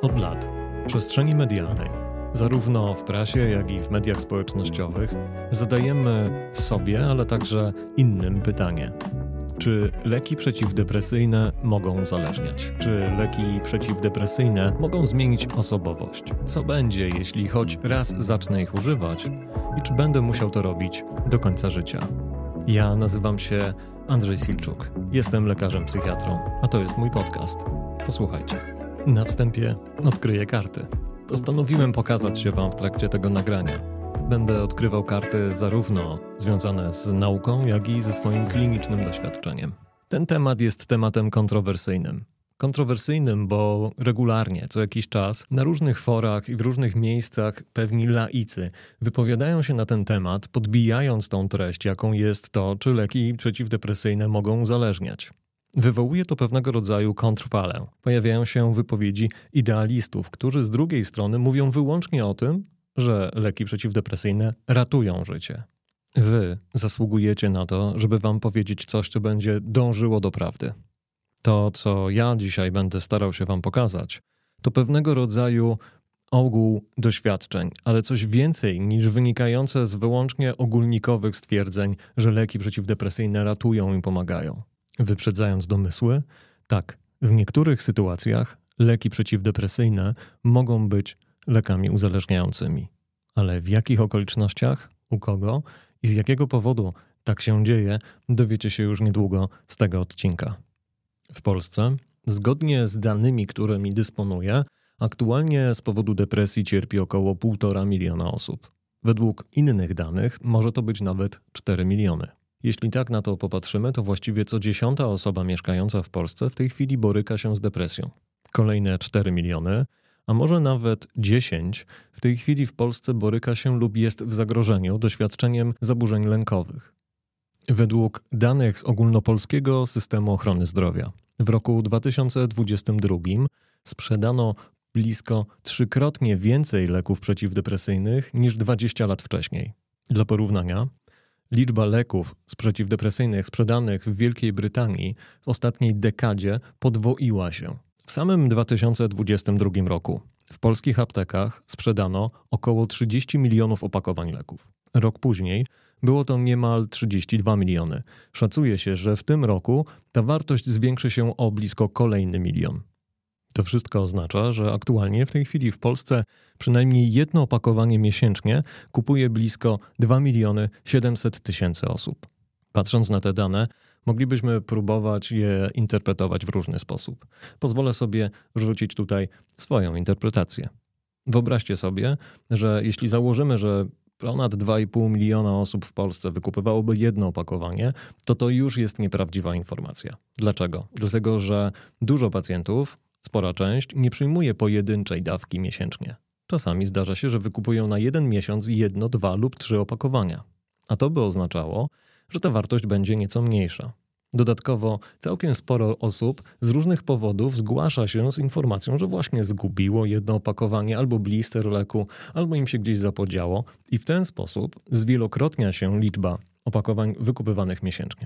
Od lat w przestrzeni medialnej, zarówno w prasie, jak i w mediach społecznościowych, zadajemy sobie, ale także innym pytanie. Czy leki przeciwdepresyjne mogą uzależniać? Czy leki przeciwdepresyjne mogą zmienić osobowość? Co będzie, jeśli choć raz zacznę ich używać i czy będę musiał to robić do końca życia? Ja nazywam się Andrzej Silczuk. Jestem lekarzem psychiatrą, a to jest mój podcast. Posłuchajcie. Na wstępie odkryję karty. Postanowiłem pokazać się Wam w trakcie tego nagrania. Będę odkrywał karty zarówno związane z nauką, jak i ze swoim klinicznym doświadczeniem. Ten temat jest tematem kontrowersyjnym. Kontrowersyjnym, bo regularnie, co jakiś czas, na różnych forach i w różnych miejscach pewni laicy wypowiadają się na ten temat, podbijając tą treść, jaką jest to, czy leki przeciwdepresyjne mogą uzależniać. Wywołuje to pewnego rodzaju kontrfalę. Pojawiają się wypowiedzi idealistów, którzy z drugiej strony mówią wyłącznie o tym, że leki przeciwdepresyjne ratują życie. Wy zasługujecie na to, żeby wam powiedzieć coś, co będzie dążyło do prawdy. To, co ja dzisiaj będę starał się wam pokazać, to pewnego rodzaju ogół doświadczeń, ale coś więcej niż wynikające z wyłącznie ogólnikowych stwierdzeń, że leki przeciwdepresyjne ratują i pomagają. Wyprzedzając domysły, tak, w niektórych sytuacjach leki przeciwdepresyjne mogą być lekami uzależniającymi. Ale w jakich okolicznościach, u kogo i z jakiego powodu tak się dzieje, dowiecie się już niedługo z tego odcinka. W Polsce, zgodnie z danymi, którymi dysponuję, aktualnie z powodu depresji cierpi około 1,5 miliona osób. Według innych danych może to być nawet 4 miliony. Jeśli tak na to popatrzymy, to właściwie co 10. osoba mieszkająca w Polsce w tej chwili boryka się z depresją. Kolejne 4 miliony, a może nawet 10, w tej chwili w Polsce boryka się lub jest w zagrożeniu doświadczeniem zaburzeń lękowych. Według danych z ogólnopolskiego systemu ochrony zdrowia w roku 2022 sprzedano blisko 3-krotnie więcej leków przeciwdepresyjnych niż 20 lat wcześniej. Dla porównania, liczba leków przeciwdepresyjnych sprzedanych w Wielkiej Brytanii w ostatniej dekadzie podwoiła się. W samym 2022 roku w polskich aptekach sprzedano około 30 milionów opakowań leków. Rok później było to niemal 32 miliony. Szacuje się, że w tym roku ta wartość zwiększy się o blisko kolejny milion. To wszystko oznacza, że aktualnie w tej chwili w Polsce przynajmniej jedno opakowanie miesięcznie kupuje blisko 2 700 000 osób. Patrząc na te dane, moglibyśmy próbować je interpretować w różny sposób. Pozwolę sobie wrzucić tutaj swoją interpretację. Wyobraźcie sobie, że jeśli założymy, że ponad 2,5 miliona osób w Polsce wykupywałoby jedno opakowanie, to już jest nieprawdziwa informacja. Dlaczego? Dlatego, że dużo pacjentów, spora część, nie przyjmuje pojedynczej dawki miesięcznie. Czasami zdarza się, że wykupują na 1 miesiąc 1, 2 lub 3 opakowania. A to by oznaczało, że ta wartość będzie nieco mniejsza. Dodatkowo całkiem sporo osób z różnych powodów zgłasza się z informacją, że właśnie zgubiło jedno opakowanie albo blister leku, albo im się gdzieś zapodziało i w ten sposób zwielokrotnia się liczba opakowań wykupywanych miesięcznie.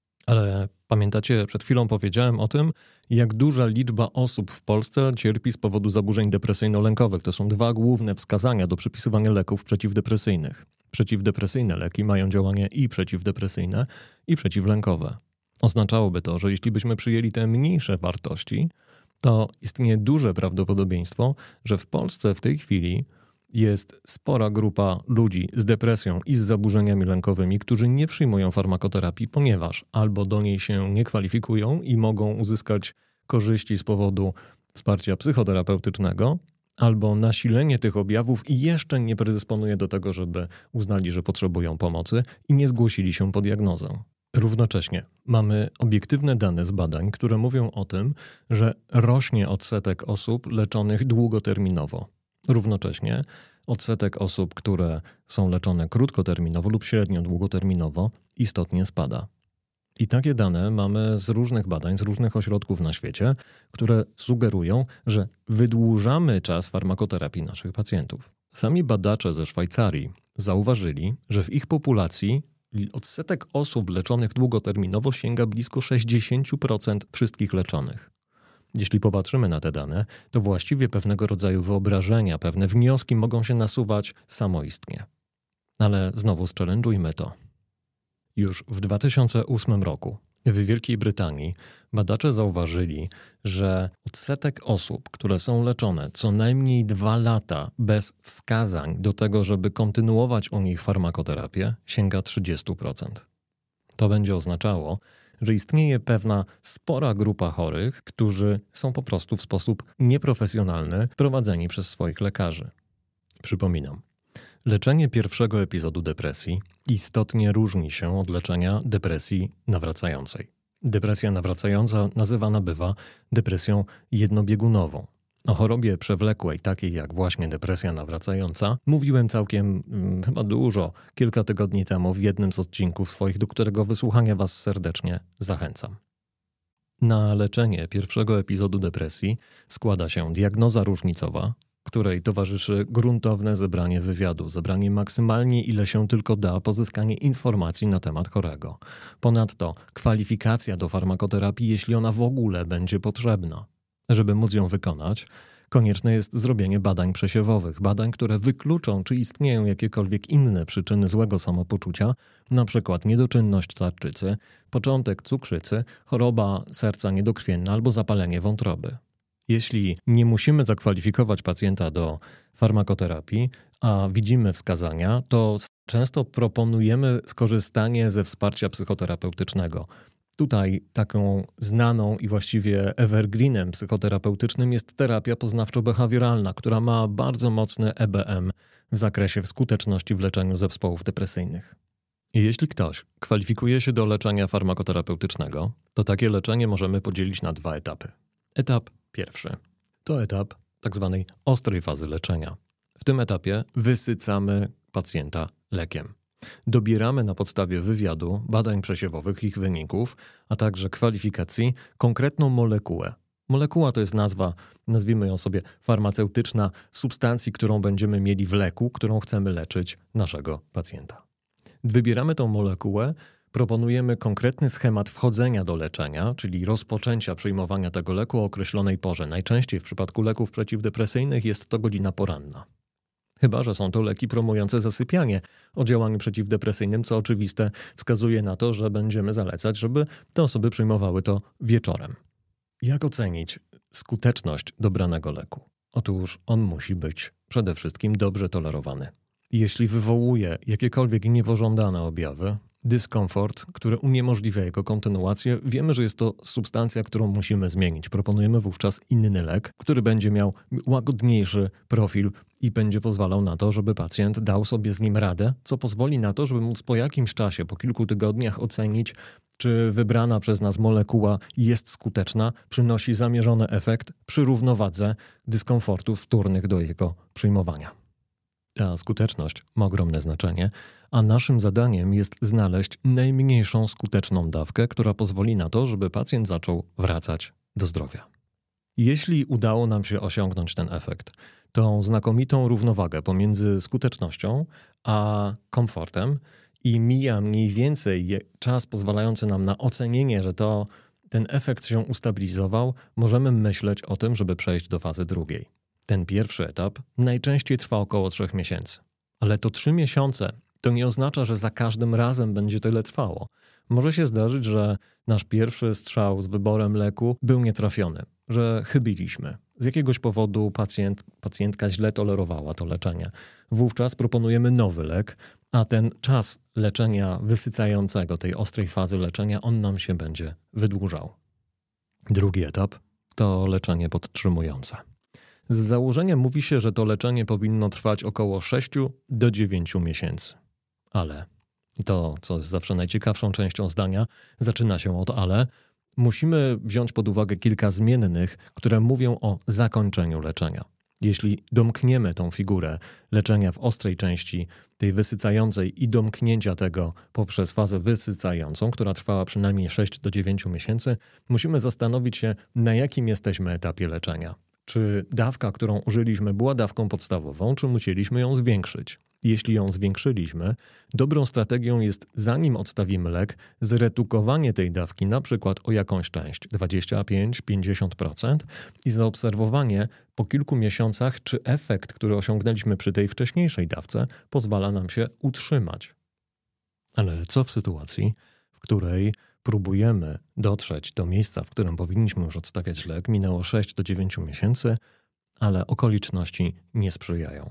Ale pamiętacie, przed chwilą powiedziałem o tym, jak duża liczba osób w Polsce cierpi z powodu zaburzeń depresyjno-lękowych. To są 2 główne wskazania do przypisywania leków przeciwdepresyjnych. Przeciwdepresyjne leki mają działanie i przeciwdepresyjne, i przeciwlękowe. Oznaczałoby to, że jeśli byśmy przyjęli te mniejsze wartości, to istnieje duże prawdopodobieństwo, że w Polsce w tej chwili jest spora grupa ludzi z depresją i z zaburzeniami lękowymi, którzy nie przyjmują farmakoterapii, ponieważ albo do niej się nie kwalifikują i mogą uzyskać korzyści z powodu wsparcia psychoterapeutycznego, albo nasilenie tych objawów i jeszcze nie predysponuje do tego, żeby uznali, że potrzebują pomocy i nie zgłosili się po diagnozę. Równocześnie mamy obiektywne dane z badań, które mówią o tym, że rośnie odsetek osób leczonych długoterminowo. Równocześnie odsetek osób, które są leczone krótkoterminowo lub średnio długoterminowo, istotnie spada. I takie dane mamy z różnych badań, z różnych ośrodków na świecie, które sugerują, że wydłużamy czas farmakoterapii naszych pacjentów. Sami badacze ze Szwajcarii zauważyli, że w ich populacji odsetek osób leczonych długoterminowo sięga blisko 60% wszystkich leczonych. Jeśli popatrzymy na te dane, to właściwie pewnego rodzaju wyobrażenia, pewne wnioski mogą się nasuwać samoistnie. Ale znowu zchallenge'ujmy to. Już w 2008 roku w Wielkiej Brytanii badacze zauważyli, że odsetek osób, które są leczone co najmniej 2 lata bez wskazań do tego, żeby kontynuować u nich farmakoterapię, sięga 30%. To będzie oznaczało, że istnieje pewna spora grupa chorych, którzy są po prostu w sposób nieprofesjonalny prowadzeni przez swoich lekarzy. Przypominam, leczenie pierwszego epizodu depresji istotnie różni się od leczenia depresji nawracającej. Depresja nawracająca nazywana bywa depresją jednobiegunową. O chorobie przewlekłej, takiej jak właśnie depresja nawracająca, mówiłem całkiem chyba dużo, kilka tygodni temu w jednym z odcinków swoich, do którego wysłuchania Was serdecznie zachęcam. Na leczenie pierwszego epizodu depresji składa się diagnoza różnicowa, której towarzyszy gruntowne zebranie wywiadu, zebranie maksymalnie ile się tylko da, pozyskanie informacji na temat chorego. Ponadto kwalifikacja do farmakoterapii, jeśli ona w ogóle będzie potrzebna. Żeby móc ją wykonać, konieczne jest zrobienie badań przesiewowych, badań, które wykluczą, czy istnieją jakiekolwiek inne przyczyny złego samopoczucia, np. niedoczynność tarczycy, początek cukrzycy, choroba serca niedokrwienna albo zapalenie wątroby. Jeśli nie musimy zakwalifikować pacjenta do farmakoterapii, a widzimy wskazania, to często proponujemy skorzystanie ze wsparcia psychoterapeutycznego. Tutaj taką znaną i właściwie evergreenem psychoterapeutycznym jest terapia poznawczo-behawioralna, która ma bardzo mocny EBM w zakresie skuteczności w leczeniu zespołów depresyjnych. I jeśli ktoś kwalifikuje się do leczenia farmakoterapeutycznego, to takie leczenie możemy podzielić na 2 etapy. Etap pierwszy to etap tzw. ostrej fazy leczenia. W tym etapie wysycamy pacjenta lekiem. Dobieramy na podstawie wywiadu, badań przesiewowych, ich wyników, a także kwalifikacji konkretną molekułę. Molekuła to jest nazwa, nazwijmy ją sobie farmaceutyczna, substancji, którą będziemy mieli w leku, którą chcemy leczyć naszego pacjenta. Wybieramy tą molekułę, proponujemy konkretny schemat wchodzenia do leczenia, czyli rozpoczęcia przyjmowania tego leku o określonej porze. Najczęściej w przypadku leków przeciwdepresyjnych jest to godzina poranna. Chyba że są to leki promujące zasypianie o działaniu przeciwdepresyjnym, co oczywiste wskazuje na to, że będziemy zalecać, żeby te osoby przyjmowały to wieczorem. Jak ocenić skuteczność dobranego leku? Otóż on musi być przede wszystkim dobrze tolerowany. Jeśli wywołuje jakiekolwiek niepożądane objawy, dyskomfort, który uniemożliwia jego kontynuację, wiemy, że jest to substancja, którą musimy zmienić. Proponujemy wówczas inny lek, który będzie miał łagodniejszy profil i będzie pozwalał na to, żeby pacjent dał sobie z nim radę, co pozwoli na to, żeby móc po jakimś czasie, po kilku tygodniach ocenić, czy wybrana przez nas molekuła jest skuteczna, przynosi zamierzony efekt przy równowadze dyskomfortów wtórnych do jego przyjmowania. Ta skuteczność ma ogromne znaczenie, a naszym zadaniem jest znaleźć najmniejszą skuteczną dawkę, która pozwoli na to, żeby pacjent zaczął wracać do zdrowia. Jeśli udało nam się osiągnąć ten efekt, tą znakomitą równowagę pomiędzy skutecznością a komfortem i mija mniej więcej czas pozwalający nam na ocenienie, że ten efekt się ustabilizował, możemy myśleć o tym, żeby przejść do fazy drugiej. Ten pierwszy etap najczęściej trwa około 3 miesięcy. Ale to 3 miesiące to nie oznacza, że za każdym razem będzie tyle trwało. Może się zdarzyć, że nasz pierwszy strzał z wyborem leku był nietrafiony, że chybiliśmy. Z jakiegoś powodu pacjentka źle tolerowała to leczenie. Wówczas proponujemy nowy lek, a ten czas leczenia wysycającego, tej ostrej fazy leczenia, on nam się będzie wydłużał. Drugi etap to leczenie podtrzymujące. Z założenia mówi się, że to leczenie powinno trwać około 6 do 9 miesięcy. Ale, to co jest zawsze najciekawszą częścią zdania, zaczyna się od ale, musimy wziąć pod uwagę kilka zmiennych, które mówią o zakończeniu leczenia. Jeśli domkniemy tą figurę leczenia w ostrej części, tej wysycającej i domknięcia tego poprzez fazę wysycającą, która trwała przynajmniej 6 do 9 miesięcy, musimy zastanowić się, na jakim jesteśmy etapie leczenia. Czy dawka, którą użyliśmy, była dawką podstawową, czy musieliśmy ją zwiększyć? Jeśli ją zwiększyliśmy, dobrą strategią jest, zanim odstawimy lek, zredukowanie tej dawki na przykład o jakąś część, 25-50% i zaobserwowanie po kilku miesiącach, czy efekt, który osiągnęliśmy przy tej wcześniejszej dawce, pozwala nam się utrzymać. Ale co w sytuacji, w której próbujemy dotrzeć do miejsca, w którym powinniśmy już odstawiać lek, minęło 6 do 9 miesięcy, ale okoliczności nie sprzyjają.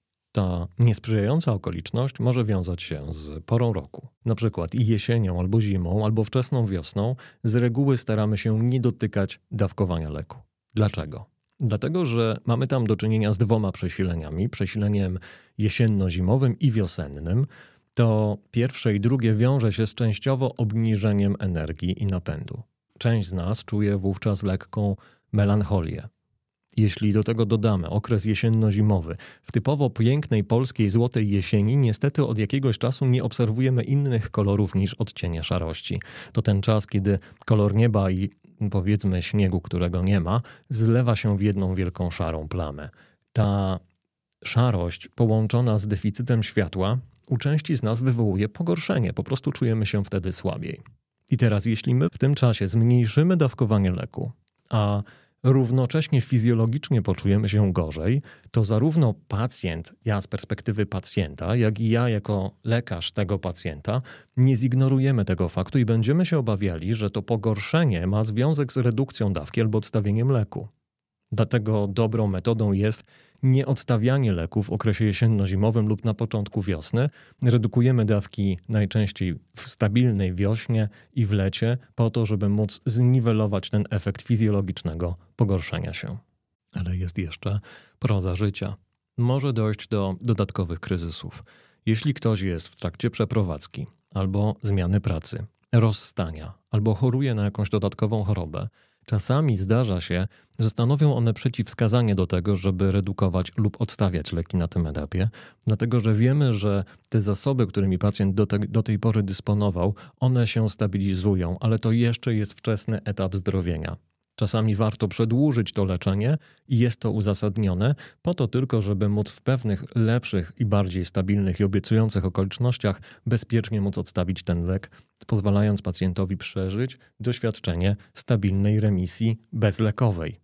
Ta niesprzyjająca okoliczność może wiązać się z porą roku. Na przykład i jesienią, albo zimą, albo wczesną wiosną z reguły staramy się nie dotykać dawkowania leku. Dlaczego? Dlatego, że mamy tam do czynienia z dwoma przesileniami. Przesileniem jesienno-zimowym i wiosennym. To pierwsze i drugie wiąże się z częściowo obniżeniem energii i napędu. Część z nas czuje wówczas lekką melancholię. Jeśli do tego dodamy okres jesienno-zimowy, w typowo pięknej polskiej złotej jesieni niestety od jakiegoś czasu nie obserwujemy innych kolorów niż odcienie szarości. To ten czas, kiedy kolor nieba i powiedzmy śniegu, którego nie ma, zlewa się w jedną wielką szarą plamę. Ta szarość połączona z deficytem światła u części z nas wywołuje pogorszenie, po prostu czujemy się wtedy słabiej. I teraz jeśli my w tym czasie zmniejszymy dawkowanie leku, a równocześnie fizjologicznie poczujemy się gorzej, to zarówno pacjent, ja z perspektywy pacjenta, jak i ja jako lekarz tego pacjenta nie zignorujemy tego faktu i będziemy się obawiali, że to pogorszenie ma związek z redukcją dawki albo odstawieniem leku. Dlatego dobrą metodą jest nieodstawianie leku w okresie jesienno-zimowym lub na początku wiosny. Redukujemy dawki najczęściej w stabilnej wiośnie i w lecie po to, żeby móc zniwelować ten efekt fizjologicznego pogorszenia się. Ale jest jeszcze proza życia. Może dojść do dodatkowych kryzysów. Jeśli ktoś jest w trakcie przeprowadzki albo zmiany pracy, rozstania albo choruje na jakąś dodatkową chorobę, czasami zdarza się, że stanowią one przeciwwskazanie do tego, żeby redukować lub odstawiać leki na tym etapie, dlatego że wiemy, że te zasoby, którymi pacjent do tej pory dysponował, one się stabilizują, ale to jeszcze jest wczesny etap zdrowienia. Czasami warto przedłużyć to leczenie i jest to uzasadnione po to tylko, żeby móc w pewnych lepszych i bardziej stabilnych i obiecujących okolicznościach bezpiecznie móc odstawić ten lek, pozwalając pacjentowi przeżyć doświadczenie stabilnej remisji bezlekowej.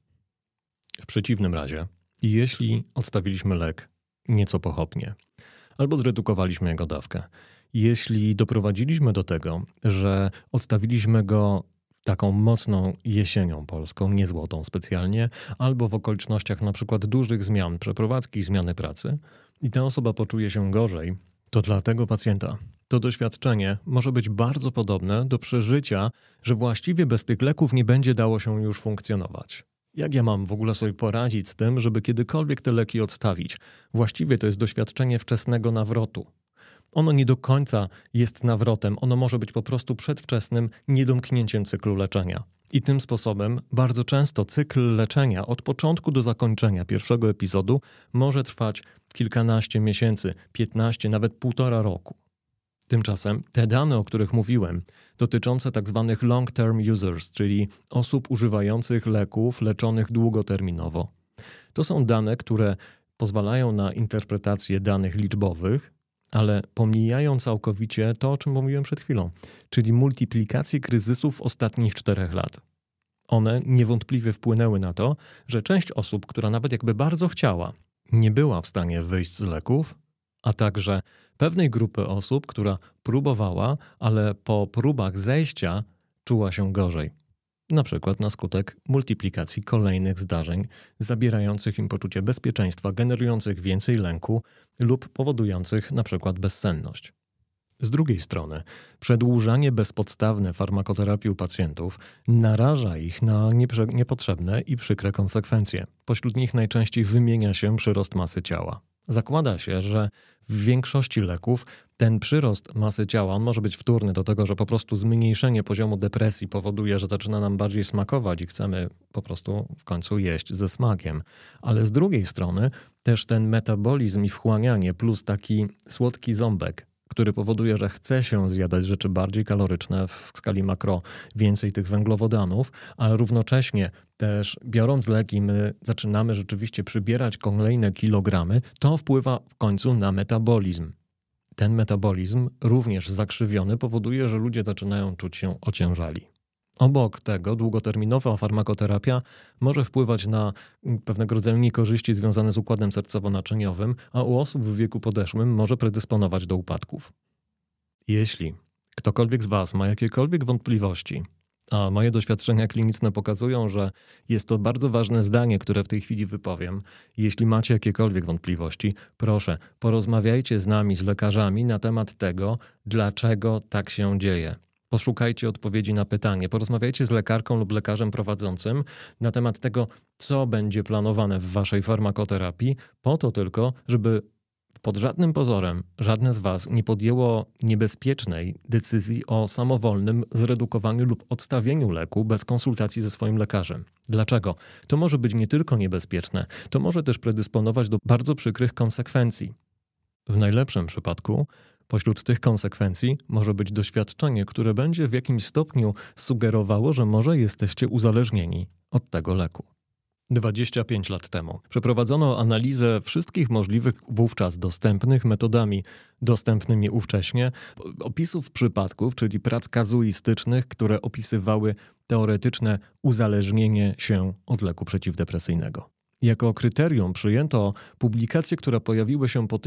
W przeciwnym razie, jeśli odstawiliśmy lek nieco pochopnie albo zredukowaliśmy jego dawkę, jeśli doprowadziliśmy do tego, że odstawiliśmy go taką mocną jesienią polską, nie złotą specjalnie, albo w okolicznościach na przykład dużych zmian, przeprowadzki, zmiany pracy i ta osoba poczuje się gorzej, to dla tego pacjenta to doświadczenie może być bardzo podobne do przeżycia, że właściwie bez tych leków nie będzie dało się już funkcjonować. Jak ja mam w ogóle sobie poradzić z tym, żeby kiedykolwiek te leki odstawić? Właściwie to jest doświadczenie wczesnego nawrotu. Ono nie do końca jest nawrotem, ono może być po prostu przedwczesnym niedomknięciem cyklu leczenia. I tym sposobem bardzo często cykl leczenia od początku do zakończenia pierwszego epizodu może trwać kilkanaście miesięcy, 15, nawet 1,5 roku. Tymczasem te dane, o których mówiłem, dotyczące tzw. long-term users, czyli osób używających leków leczonych długoterminowo, to są dane, które pozwalają na interpretację danych liczbowych, ale pomijają całkowicie to, o czym mówiłem przed chwilą, czyli multiplikację kryzysów ostatnich 4 lat. One niewątpliwie wpłynęły na to, że część osób, która nawet jakby bardzo chciała, nie była w stanie wyjść z leków, a także pewnej grupy osób, która próbowała, ale po próbach zejścia czuła się gorzej. Na przykład na skutek multiplikacji kolejnych zdarzeń zabierających im poczucie bezpieczeństwa, generujących więcej lęku lub powodujących na przykład bezsenność. Z drugiej strony, przedłużanie bezpodstawne farmakoterapii u pacjentów naraża ich na niepotrzebne i przykre konsekwencje. Pośród nich najczęściej wymienia się przyrost masy ciała. Zakłada się, że w większości leków ten przyrost masy ciała on może być wtórny do tego, że po prostu zmniejszenie poziomu depresji powoduje, że zaczyna nam bardziej smakować i chcemy po prostu w końcu jeść ze smakiem. Ale z drugiej strony też ten metabolizm i wchłanianie plus taki słodki ząbek, który powoduje, że chce się zjadać rzeczy bardziej kaloryczne, w skali makro więcej tych węglowodanów, ale równocześnie też biorąc leki my zaczynamy rzeczywiście przybierać kolejne kilogramy, to wpływa w końcu na metabolizm. Ten metabolizm, również zakrzywiony, powoduje, że ludzie zaczynają czuć się ociężali. Obok tego długoterminowa farmakoterapia może wpływać na pewnego rodzaju niekorzyści związane z układem sercowo-naczyniowym, a u osób w wieku podeszłym może predysponować do upadków. Jeśli ktokolwiek z Was ma jakiekolwiek wątpliwości, a moje doświadczenia kliniczne pokazują, że jest to bardzo ważne zdanie, które w tej chwili wypowiem. Jeśli macie jakiekolwiek wątpliwości, proszę, porozmawiajcie z nami, z lekarzami na temat tego, dlaczego tak się dzieje. Poszukajcie odpowiedzi na pytanie, porozmawiajcie z lekarką lub lekarzem prowadzącym na temat tego, co będzie planowane w waszej farmakoterapii, po to tylko, żeby pod żadnym pozorem żadne z was nie podjęło niebezpiecznej decyzji o samowolnym zredukowaniu lub odstawieniu leku bez konsultacji ze swoim lekarzem. Dlaczego? To może być nie tylko niebezpieczne, to może też predysponować do bardzo przykrych konsekwencji. W najlepszym przypadku pośród tych konsekwencji może być doświadczenie, które będzie w jakimś stopniu sugerowało, że może jesteście uzależnieni od tego leku. 25 lat temu przeprowadzono analizę wszystkich możliwych wówczas dostępnych metodami dostępnymi ówcześnie opisów przypadków, czyli prac kazuistycznych, które opisywały teoretyczne uzależnienie się od leku przeciwdepresyjnego. Jako kryterium przyjęto publikacje, które pojawiły się po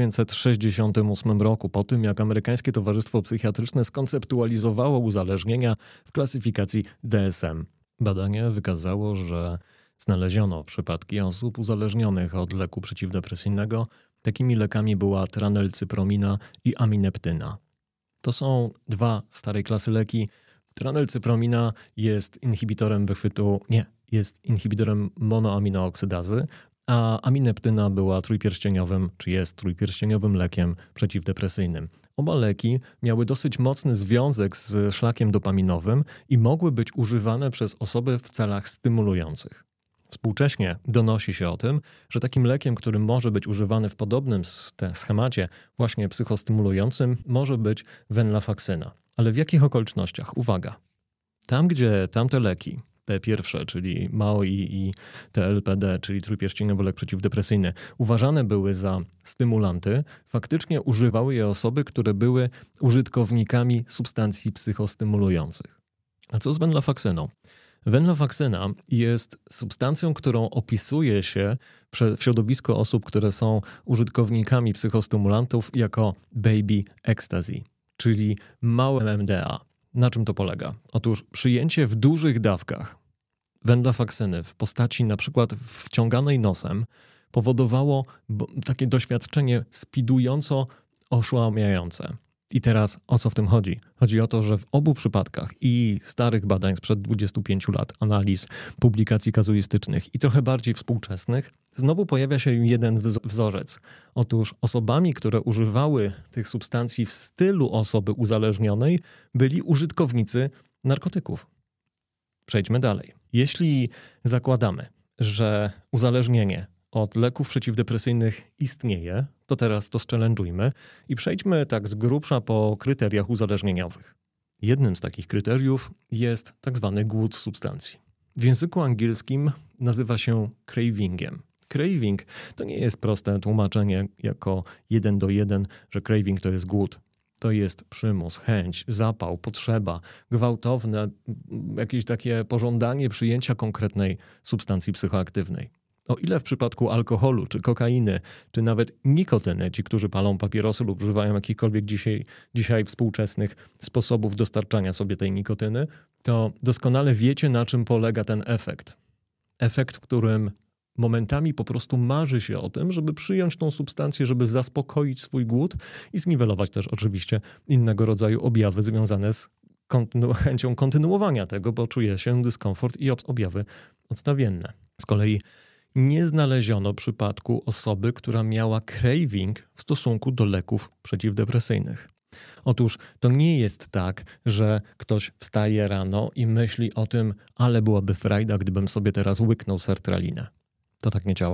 1968 roku, po tym jak Amerykańskie Towarzystwo Psychiatryczne skonceptualizowało uzależnienia w klasyfikacji DSM. Badanie wykazało, że znaleziono przypadki osób uzależnionych od leku przeciwdepresyjnego. Takimi lekami była tranelcypromina i amineptyna. To są dwa starej klasy leki. Tranelcypromina jest inhibitorem jest inhibitorem monoaminooksydazy, a amineptyna była trójpierścieniowym, czy jest trójpierścieniowym lekiem przeciwdepresyjnym. Oba leki miały dosyć mocny związek z szlakiem dopaminowym i mogły być używane przez osoby w celach stymulujących. Współcześnie donosi się o tym, że takim lekiem, który może być używany w podobnym schemacie właśnie psychostymulującym, może być venlafaxyna. Ale w jakich okolicznościach? Uwaga! Tam, gdzie tamte leki, te pierwsze, czyli MAOI i TLPD, czyli trójpierścieniowy lek przeciwdepresyjny, uważane były za stymulanty, faktycznie używały je osoby, które były użytkownikami substancji psychostymulujących. A co z venlafaxyną? Venlafaxyna jest substancją, którą opisuje się w środowisku osób, które są użytkownikami psychostymulantów jako baby ecstasy, czyli małe MDA. Na czym to polega? Otóż przyjęcie w dużych dawkach venlafaxyny w postaci na przykład wciąganej nosem powodowało takie doświadczenie spidująco oszałamiające. I teraz o co w tym chodzi? Chodzi o to, że w obu przypadkach i starych badań sprzed 25 lat, analiz, publikacji kazuistycznych i trochę bardziej współczesnych, znowu pojawia się jeden wzorzec. Otóż osobami, które używały tych substancji w stylu osoby uzależnionej, byli użytkownicy narkotyków. Przejdźmy dalej. Jeśli zakładamy, że uzależnienie od leków przeciwdepresyjnych istnieje, to teraz to zchallenge'ujmy i przejdźmy tak z grubsza po kryteriach uzależnieniowych. Jednym z takich kryteriów jest tak zwany głód substancji. W języku angielskim nazywa się cravingiem. Craving to nie jest proste tłumaczenie jako 1 do 1, że craving to jest głód. To jest przymus, chęć, zapał, potrzeba, gwałtowne, jakieś takie pożądanie przyjęcia konkretnej substancji psychoaktywnej. O ile w przypadku alkoholu, czy kokainy, czy nawet nikotyny, ci, którzy palą papierosy lub używają jakichkolwiek dzisiaj współczesnych sposobów dostarczania sobie tej nikotyny, to doskonale wiecie, na czym polega ten efekt. Efekt, w którym momentami po prostu marzy się o tym, żeby przyjąć tą substancję, żeby zaspokoić swój głód i zniwelować też oczywiście innego rodzaju objawy związane z chęcią kontynuowania tego, bo czuje się dyskomfort i objawy odstawienne. Z kolei nie znaleziono przypadku osoby, która miała craving w stosunku do leków przeciwdepresyjnych. Otóż to nie jest tak, że ktoś wstaje rano i myśli o tym, ale byłaby frajda, gdybym sobie teraz łyknął sertralinę. To tak nie działa.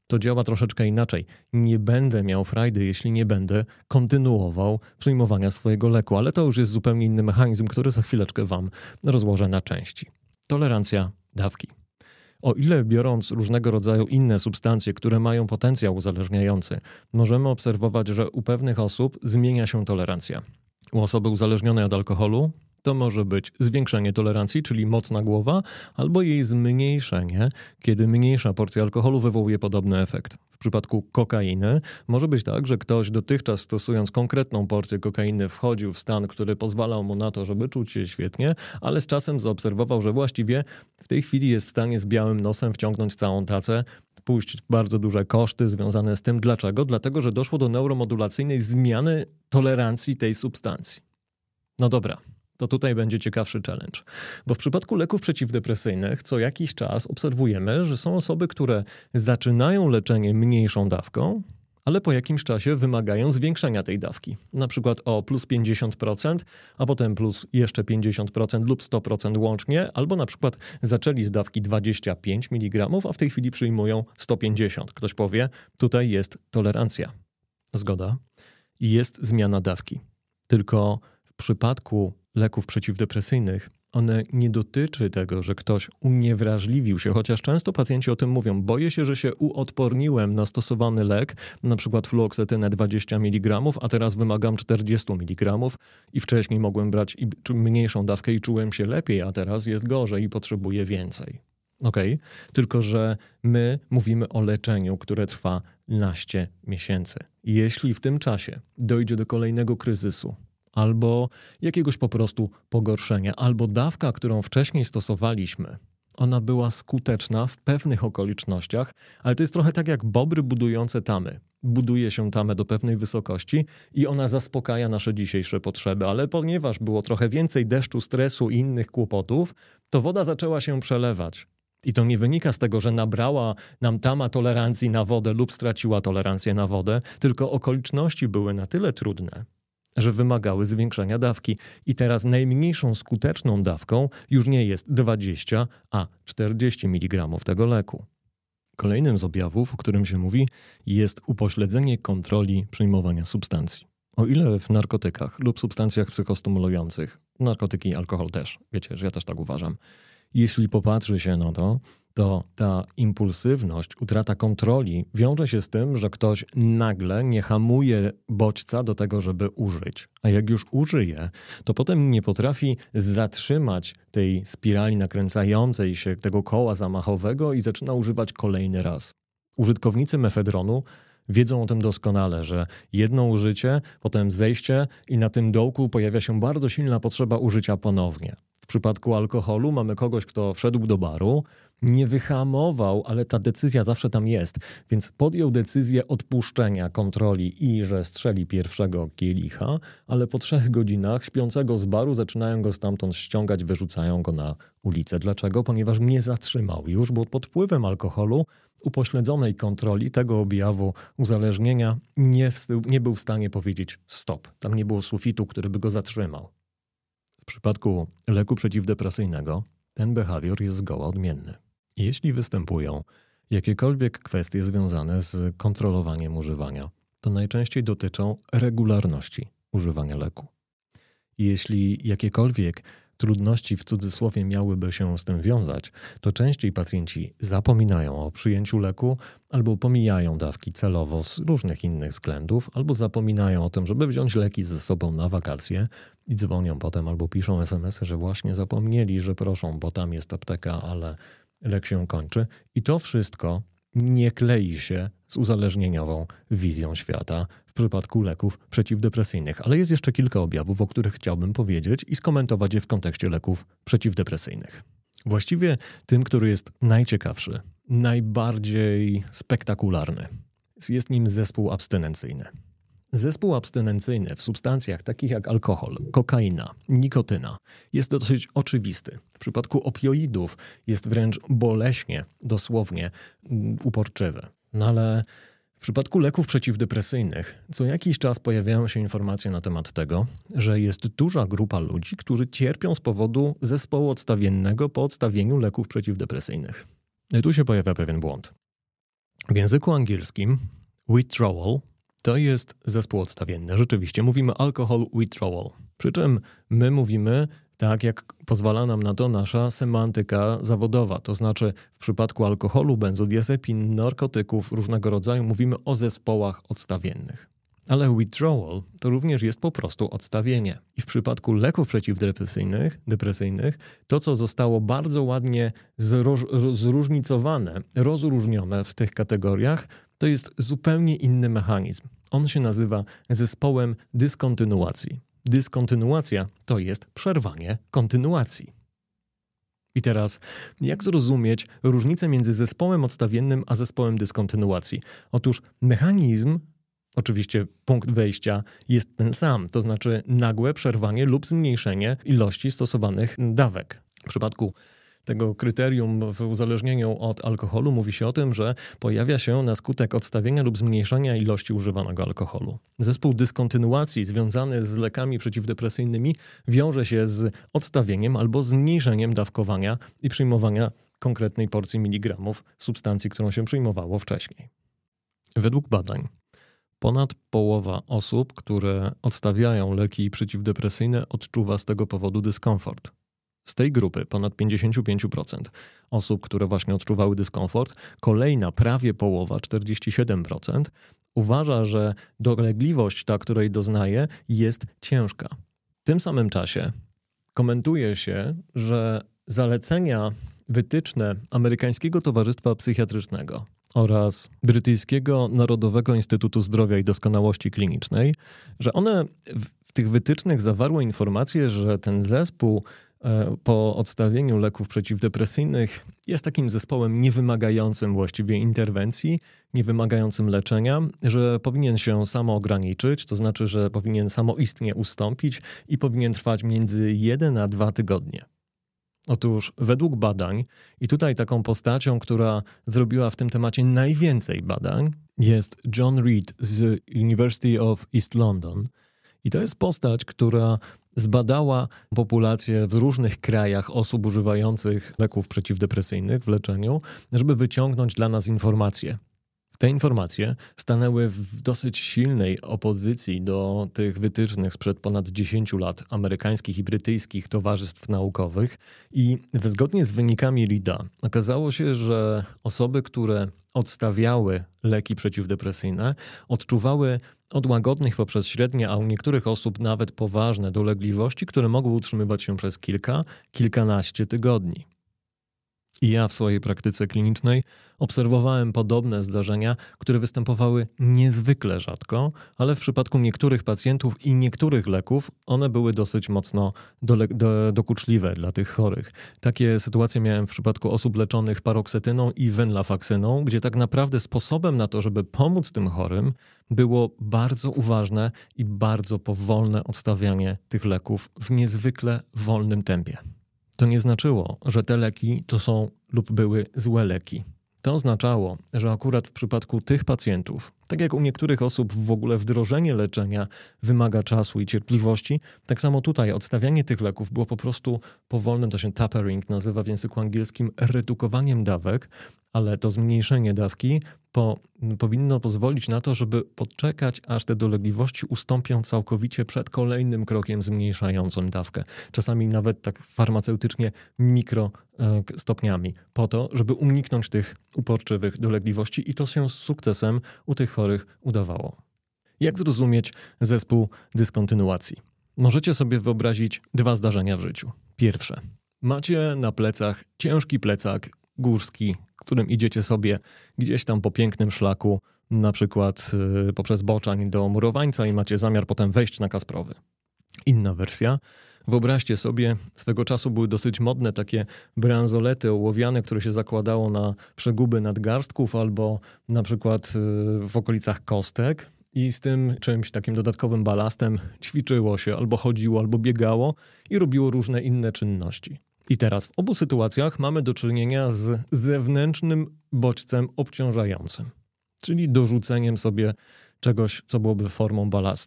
To działa troszeczkę inaczej. Nie będę miał frajdy, jeśli nie będę kontynuował przyjmowania swojego leku, ale to już jest zupełnie inny mechanizm, który za chwileczkę Wam rozłożę na części. Tolerancja dawki. O ile biorąc różnego rodzaju inne substancje, które mają potencjał uzależniający, możemy obserwować, że u pewnych osób zmienia się tolerancja. U osoby uzależnionej od alkoholu to może być zwiększenie tolerancji, czyli mocna głowa, albo jej zmniejszenie, kiedy mniejsza porcja alkoholu wywołuje podobny efekt. W przypadku kokainy może być tak, że ktoś dotychczas stosując konkretną porcję kokainy wchodził w stan, który pozwalał mu na to, żeby czuć się świetnie, ale z czasem zaobserwował, że właściwie w tej chwili jest w stanie z białym nosem wciągnąć całą tacę, pójść w bardzo duże koszty związane z tym. Dlaczego? Dlatego, że doszło do neuromodulacyjnej zmiany tolerancji tej substancji. No dobra. To tutaj będzie ciekawszy challenge. Bo w przypadku leków przeciwdepresyjnych co jakiś czas obserwujemy, że są osoby, które zaczynają leczenie mniejszą dawką, ale po jakimś czasie wymagają zwiększenia tej dawki. Na przykład o plus 50%, a potem plus jeszcze 50% lub 100% łącznie, albo na przykład zaczęli z dawki 25 mg, a w tej chwili przyjmują 150. Ktoś powie, tutaj jest tolerancja. Zgoda. I jest zmiana dawki. Tylko w przypadku leków przeciwdepresyjnych, one nie dotyczy tego, że ktoś uniewrażliwił się, chociaż często pacjenci o tym mówią. Boję się, że się uodporniłem na stosowany lek, na przykład fluoksetynę 20 mg, a teraz wymagam 40 mg i wcześniej mogłem brać mniejszą dawkę i czułem się lepiej, a teraz jest gorzej i potrzebuję więcej. Okej? Tylko że my mówimy o leczeniu, które trwa naście miesięcy. Jeśli w tym czasie dojdzie do kolejnego kryzysu, albo jakiegoś po prostu pogorszenia, albo dawka, którą wcześniej stosowaliśmy, ona była skuteczna w pewnych okolicznościach, ale to jest trochę tak jak bobry budujące tamy. Buduje się tamę do pewnej wysokości i ona zaspokaja nasze dzisiejsze potrzeby, ale ponieważ było trochę więcej deszczu, stresu i innych kłopotów, to woda zaczęła się przelewać. I to nie wynika z tego, że nabrała nam tama tolerancji na wodę lub straciła tolerancję na wodę, tylko okoliczności były na tyle trudne, że wymagały zwiększenia dawki. I teraz najmniejszą skuteczną dawką już nie jest 20, a 40 mg tego leku. Kolejnym z objawów, o którym się mówi, jest upośledzenie kontroli przyjmowania substancji. O ile w narkotykach lub substancjach psychostymulujących, narkotyki i alkohol też, wiecie, że ja też tak uważam, jeśli popatrzy się na to, to ta impulsywność, utrata kontroli wiąże się z tym, że ktoś nagle nie hamuje bodźca do tego, żeby użyć. A jak już użyje, to potem nie potrafi zatrzymać tej spirali nakręcającej się, tego koła zamachowego i zaczyna używać kolejny raz. Użytkownicy mefedronu wiedzą o tym doskonale, że jedno użycie, potem zejście i na tym dołku pojawia się bardzo silna potrzeba użycia ponownie. W przypadku alkoholu mamy kogoś, kto wszedł do baru, nie wyhamował, ale ta decyzja zawsze tam jest, więc podjął decyzję odpuszczenia kontroli i że strzeli pierwszego kielicha, ale po 3 godzinach śpiącego z baru zaczynają go stamtąd ściągać, wyrzucają go na ulicę. Dlaczego? Ponieważ nie zatrzymał już, bo pod wpływem alkoholu, upośledzonej kontroli tego objawu uzależnienia nie był w stanie powiedzieć stop. Tam nie było sufitu, który by go zatrzymał. W przypadku leku przeciwdepresyjnego ten behawior jest zgoła odmienny. Jeśli występują jakiekolwiek kwestie związane z kontrolowaniem używania, to najczęściej dotyczą regularności używania leku. Jeśli jakiekolwiek trudności w cudzysłowie miałyby się z tym wiązać, to częściej pacjenci zapominają o przyjęciu leku albo pomijają dawki celowo z różnych innych względów, albo zapominają o tym, żeby wziąć leki ze sobą na wakacje i dzwonią potem albo piszą SMS-y, że właśnie zapomnieli, że proszą, bo tam jest apteka, ale lek się kończy. I to wszystko nie klei się z uzależnieniową wizją świata w przypadku leków przeciwdepresyjnych. Ale jest jeszcze kilka objawów, o których chciałbym powiedzieć i skomentować je w kontekście leków przeciwdepresyjnych. Właściwie tym, który jest najciekawszy, najbardziej spektakularny, jest nim zespół abstynencyjny. Zespół abstynencyjny w substancjach takich jak alkohol, kokaina, nikotyna jest dosyć oczywisty. W przypadku opioidów jest wręcz boleśnie, dosłownie uporczywy. No ale w przypadku leków przeciwdepresyjnych co jakiś czas pojawiają się informacje na temat tego, że jest duża grupa ludzi, którzy cierpią z powodu zespołu odstawiennego po odstawieniu leków przeciwdepresyjnych. I tu się pojawia pewien błąd. W języku angielskim withdrawal to jest zespół odstawienny. Rzeczywiście mówimy alcohol withdrawal. Przy czym my mówimy tak, jak pozwala nam na to nasza semantyka zawodowa. To znaczy w przypadku alkoholu, benzodiazepin, narkotyków różnego rodzaju mówimy o zespołach odstawiennych. Ale withdrawal to również jest po prostu odstawienie. I w przypadku leków przeciwdepresyjnych, to co zostało bardzo ładnie zróżnicowane, rozróżnione w tych kategoriach, to jest zupełnie inny mechanizm. On się nazywa zespołem dyskontynuacji. Dyskontynuacja to jest przerwanie kontynuacji. I teraz, jak zrozumieć różnicę między zespołem odstawiennym a zespołem dyskontynuacji? Otóż mechanizm, oczywiście punkt wejścia jest ten sam, to znaczy nagłe przerwanie lub zmniejszenie ilości stosowanych dawek. W przypadku tego kryterium w uzależnieniu od alkoholu mówi się o tym, że pojawia się na skutek odstawienia lub zmniejszania ilości używanego alkoholu. Zespół dyskontynuacji związany z lekami przeciwdepresyjnymi wiąże się z odstawieniem albo zmniejszeniem dawkowania i przyjmowania konkretnej porcji miligramów substancji, którą się przyjmowało wcześniej. Według badań ponad połowa osób, które odstawiają leki przeciwdepresyjne, odczuwa z tego powodu dyskomfort. Z tej grupy ponad 55% osób, które właśnie odczuwały dyskomfort, kolejna prawie połowa, 47%, uważa, że dolegliwość ta, której doznaje, jest ciężka. W tym samym czasie komentuje się, że zalecenia, wytyczne Amerykańskiego Towarzystwa Psychiatrycznego oraz Brytyjskiego Narodowego Instytutu Zdrowia i Doskonałości Klinicznej, że one w tych wytycznych zawarły informację, że ten zespół po odstawieniu leków przeciwdepresyjnych jest takim zespołem niewymagającym właściwie interwencji, niewymagającym leczenia, że powinien się samoograniczyć, to znaczy, że powinien samoistnie ustąpić i powinien trwać między 1 a 2 tygodnie. Otóż według badań, i tutaj taką postacią, która zrobiła w tym temacie najwięcej badań, jest John Reed z University of East London. I to jest postać, która zbadała populację w różnych krajach osób używających leków przeciwdepresyjnych w leczeniu, żeby wyciągnąć dla nas informacje. Te informacje stanęły w dosyć silnej opozycji do tych wytycznych sprzed ponad 10 lat amerykańskich i brytyjskich towarzystw naukowych i zgodnie z wynikami Reeda okazało się, że osoby, które odstawiały leki przeciwdepresyjne, odczuwały od łagodnych poprzez średnie, a u niektórych osób nawet poważne dolegliwości, które mogły utrzymywać się przez kilkanaście tygodni. I ja w swojej praktyce klinicznej obserwowałem podobne zdarzenia, które występowały niezwykle rzadko, ale w przypadku niektórych pacjentów i niektórych leków one były dosyć mocno dokuczliwe dla tych chorych. Takie sytuacje miałem w przypadku osób leczonych paroksetyną i venlafaksyną, gdzie tak naprawdę sposobem na to, żeby pomóc tym chorym, było bardzo uważne i bardzo powolne odstawianie tych leków w niezwykle wolnym tempie. To nie znaczyło, że te leki to są lub były złe leki. To oznaczało, że akurat w przypadku tych pacjentów, tak jak u niektórych osób w ogóle wdrożenie leczenia wymaga czasu i cierpliwości, tak samo tutaj odstawianie tych leków było po prostu powolnym, to się tapering nazywa w języku angielskim, redukowaniem dawek, ale to zmniejszenie dawki powinno pozwolić na to, żeby poczekać, aż te dolegliwości ustąpią całkowicie przed kolejnym krokiem zmniejszającym dawkę. Czasami nawet tak farmaceutycznie mikrostopniami, po to, żeby uniknąć tych uporczywych dolegliwości i to się z sukcesem u tych chorych udawało. Jak zrozumieć zespół dyskontynuacji? Możecie sobie wyobrazić 2 zdarzenia w życiu. Pierwsze. Macie na plecach ciężki plecak górski, którym idziecie sobie gdzieś tam po pięknym szlaku, na przykład poprzez Boczań do Murowańca i macie zamiar potem wejść na Kasprowy. Inna wersja. Wyobraźcie sobie, swego czasu były dosyć modne takie bransolety ołowiane, które się zakładało na przeguby nadgarstków albo na przykład w okolicach kostek i z tym czymś takim dodatkowym balastem ćwiczyło się, albo chodziło, albo biegało i robiło różne inne czynności. I teraz w obu sytuacjach mamy do czynienia z zewnętrznym bodźcem obciążającym, czyli dorzuceniem sobie czegoś, co byłoby formą balastu.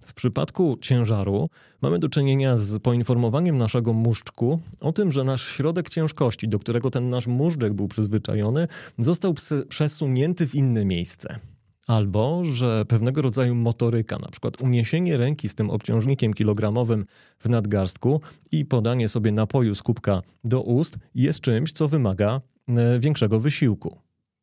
W przypadku ciężaru mamy do czynienia z poinformowaniem naszego móżdżku o tym, że nasz środek ciężkości, do którego ten nasz móżdżek był przyzwyczajony, został przesunięty w inne miejsce. Albo, że pewnego rodzaju motoryka, na przykład uniesienie ręki z tym obciążnikiem kilogramowym w nadgarstku i podanie sobie napoju z kubka do ust jest czymś, co wymaga większego wysiłku.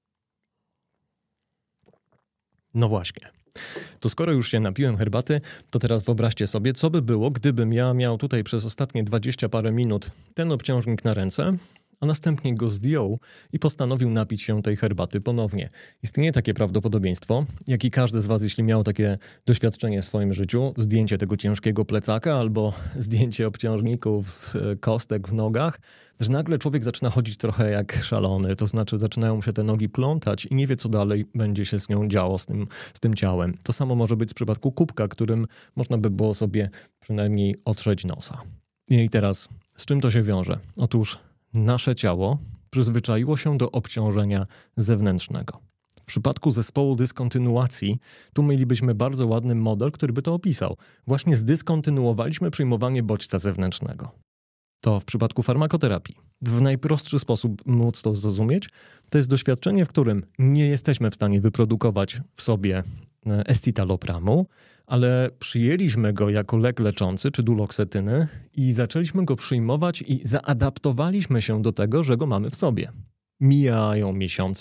No właśnie. To skoro już się napiłem herbaty, to teraz wyobraźcie sobie, co by było, gdybym ja miał tutaj przez ostatnie 20 parę minut ten obciążnik na ręce, a następnie go zdjął i postanowił napić się tej herbaty ponownie. Istnieje takie prawdopodobieństwo, jak i każdy z was, jeśli miał takie doświadczenie w swoim życiu, zdjęcie tego ciężkiego plecaka albo zdjęcie obciążników z kostek w nogach, że nagle człowiek zaczyna chodzić trochę jak szalony, to znaczy zaczynają mu się te nogi plątać i nie wie, co dalej będzie się z nią działo, z tym ciałem. To samo może być w przypadku kubka, którym można by było sobie przynajmniej otrzeć nosa. I teraz, z czym to się wiąże? Otóż nasze ciało przyzwyczaiło się do obciążenia zewnętrznego. W przypadku zespołu dyskontynuacji, tu mielibyśmy bardzo ładny model, który by to opisał. Właśnie zdyskontynuowaliśmy przyjmowanie bodźca zewnętrznego. To w przypadku farmakoterapii. W najprostszy sposób móc to zrozumieć, to jest doświadczenie, w którym nie jesteśmy w stanie wyprodukować w sobie escitalopramu, ale przyjęliśmy go jako lek leczący, czy duloksetyny i zaczęliśmy go przyjmować i zaadaptowaliśmy się do tego, że go mamy w sobie. Mijają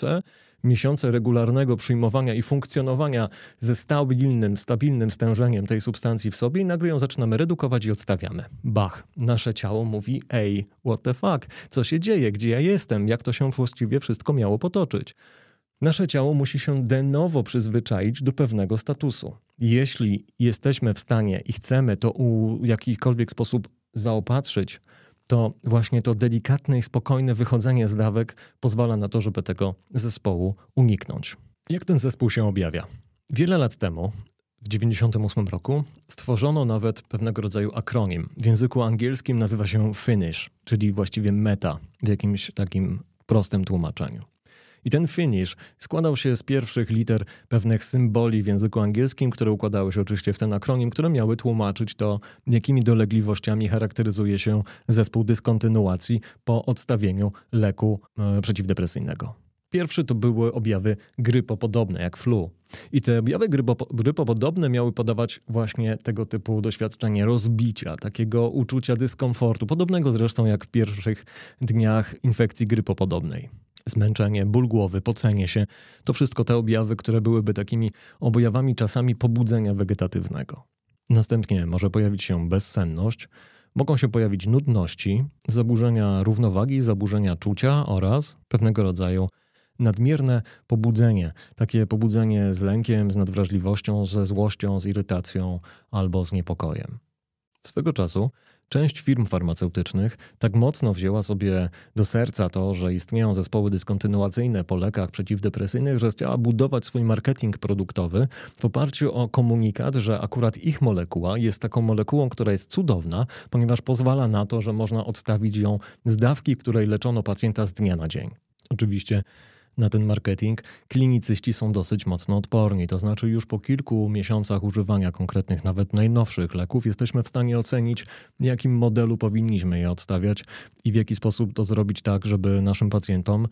miesiące regularnego przyjmowania i funkcjonowania ze stabilnym stężeniem tej substancji w sobie i nagle ją zaczynamy redukować i odstawiamy. Bach, nasze ciało mówi, ej, what the fuck, co się dzieje, gdzie ja jestem, jak to się właściwie wszystko miało potoczyć. Nasze ciało musi się de novo przyzwyczaić do pewnego statusu. Jeśli jesteśmy w stanie i chcemy to w jakikolwiek sposób zaopatrzyć, to właśnie to delikatne i spokojne wychodzenie z dawek pozwala na to, żeby tego zespołu uniknąć. Jak ten zespół się objawia? Wiele lat temu, w 1998 roku, stworzono nawet pewnego rodzaju akronim. W języku angielskim nazywa się finish, czyli właściwie meta w jakimś takim prostym tłumaczeniu. I ten finish składał się z pierwszych liter pewnych symboli w języku angielskim, które układały się oczywiście w ten akronim, które miały tłumaczyć to, jakimi dolegliwościami charakteryzuje się zespół dyskontynuacji po odstawieniu leku przeciwdepresyjnego. Pierwszy to były objawy grypopodobne, jak flu. I te objawy grypopodobne miały podawać właśnie tego typu doświadczenie rozbicia, takiego uczucia dyskomfortu, podobnego zresztą jak w pierwszych dniach infekcji grypopodobnej. Zmęczenie, ból głowy, pocenie się, to wszystko te objawy, które byłyby takimi objawami czasami pobudzenia wegetatywnego. Następnie może pojawić się bezsenność, mogą się pojawić nudności, zaburzenia równowagi, zaburzenia czucia oraz pewnego rodzaju nadmierne pobudzenie. Takie pobudzenie z lękiem, z nadwrażliwością, ze złością, z irytacją albo z niepokojem. Swego czasu część firm farmaceutycznych tak mocno wzięła sobie do serca to, że istnieją zespoły dyskontynuacyjne po lekach przeciwdepresyjnych, że chciała budować swój marketing produktowy w oparciu o komunikat, że akurat ich molekuła jest taką molekułą, która jest cudowna, ponieważ pozwala na to, że można odstawić ją z dawki, której leczono pacjenta z dnia na dzień. Oczywiście na ten marketing klinicyści są dosyć mocno odporni, to znaczy już po kilku miesiącach używania konkretnych, nawet najnowszych leków jesteśmy w stanie ocenić, w jakim modelu powinniśmy je odstawiać i w jaki sposób to zrobić tak, żeby naszym pacjentom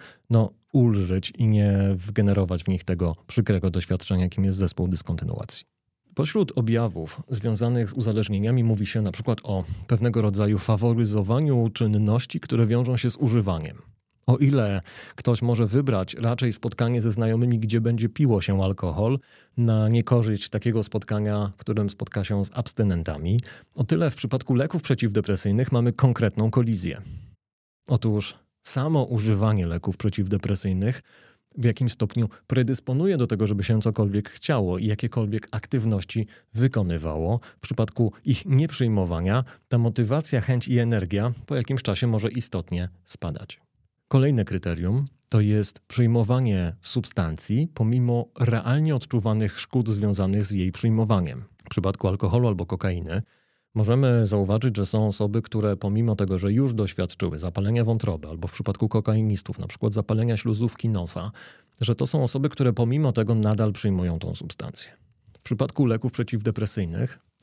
ulżyć i nie wgenerować w nich tego przykrego doświadczenia, jakim jest zespół dyskontynuacji. Pośród objawów związanych z uzależnieniami mówi się na przykład o pewnego rodzaju faworyzowaniu czynności, które wiążą się z używaniem. O ile ktoś może wybrać raczej spotkanie ze znajomymi, gdzie będzie piło się alkohol, na niekorzyść takiego spotkania, w którym spotka się z abstynentami, o tyle w przypadku leków przeciwdepresyjnych mamy konkretną kolizję. Otóż samo używanie leków przeciwdepresyjnych w jakim stopniu predysponuje do tego, żeby się cokolwiek chciało i jakiekolwiek aktywności wykonywało. W przypadku ich nieprzyjmowania ta motywacja, chęć i energia po jakimś czasie może istotnie spadać. Kolejne kryterium to jest przyjmowanie substancji pomimo realnie odczuwanych szkód związanych z jej przyjmowaniem. W przypadku alkoholu albo kokainy możemy zauważyć, że są osoby, które pomimo tego, że już doświadczyły zapalenia wątroby albo w przypadku kokainistów, na przykład zapalenia śluzówki nosa, że to są osoby, które pomimo tego nadal przyjmują tą substancję. W przypadku leków przeciwdepresyjnych